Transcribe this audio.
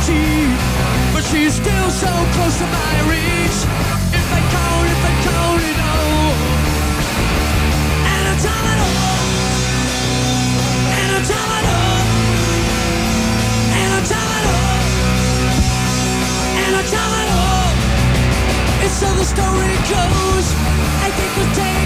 cheap, but she's still so close to my reach. If I count it all, and I time it all, and I time it all, and I time it all, and I time it all. And so the story goes, I think we'll take